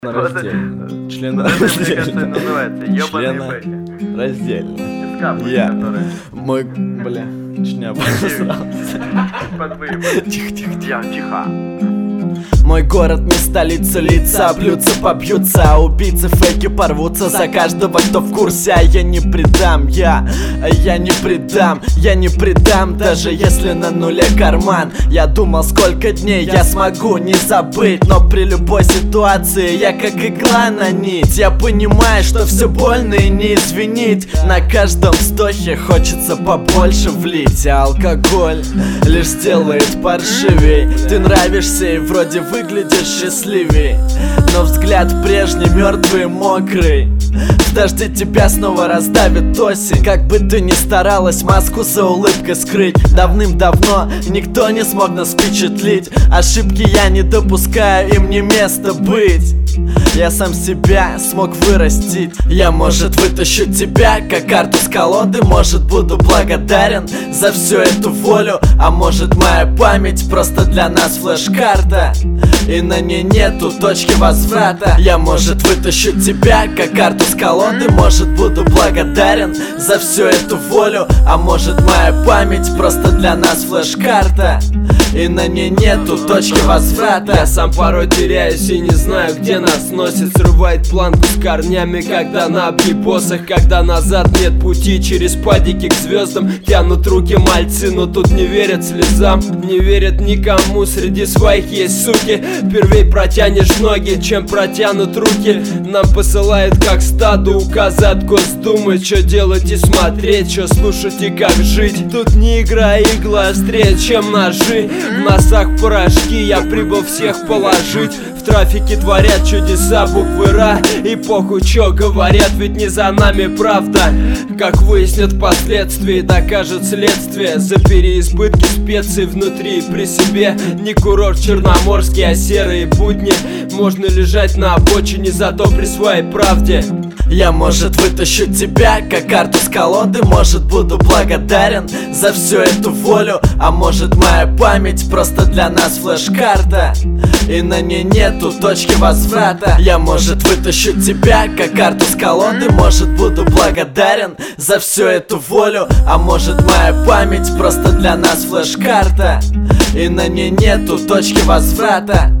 Раздельно. Член называется ёбаные бэки. Раздельно. Я. Мой, бля, шняпа обосрался. Тихо. Мой город не столица, лица блюдца побьются, а убийцы фейки порвутся за каждого, кто в курсе. А я не предам, я не предам, даже если на нуле карман. Я думал, сколько дней я смогу не забыть, но при любой ситуации я как игла на нить. Я понимаю, что все больно и не извинить, на каждом вздохе хочется побольше влить. А алкоголь лишь сделает паршивей. Ты нравишься и вроде выглядишь счастливей, но взгляд прежний, мертвый и мокрый. В дожде тебя снова раздавит осень. Как бы ты ни старалась маску за улыбкой скрыть, давным-давно никто не смог нас впечатлить. Ошибки я не допускаю, им не место быть. Я сам себя смог вырастить. Я, может, вытащу тебя, как карту с колоды. Может, буду благодарен за всю эту волю. А может, моя память просто для нас флеш-карта, и на ней нету точки возврата. Я, может, вытащу тебя, как карту с колоды. Может, буду благодарен за всю эту волю. А может, моя память просто для нас флеш-карта, и на ней нету точки возврата. Я сам порой теряюсь и не знаю, где нас носит. Срывает планку с корнями, когда на объебосах. Когда назад нет пути, через падики к звездам тянут руки мальцы, но тут не верят слезам. Не верят никому, среди своих есть суки. Первей протянешь ноги, чем протянут руки. Нам посылают как стаду указы от Госдумы, что делать и смотреть, что слушать и как жить. Тут не игра, игла острее, чем ножи. В носах порошки, я прибыл всех положить. В трафике творят чудеса буквы Ра. И похуй, чё говорят, ведь не за нами правда. Как выяснят впоследствии, докажет следствие. За переизбытки специй внутри и при себе. Не курорт черноморский, а серые будни. Можно лежать на обочине, зато при своей правде. Я, может, вытащу тебя, как карту с колоды. Может, буду благодарен за всю эту волю. А может, моя память просто для нас флеш-карта, и на ней нету точки возврата. Я, может, вытащу тебя, как карту с колоды. Может, буду благодарен за всю эту волю. А может, моя память просто для нас флеш-карта, и на ней нету точки возврата.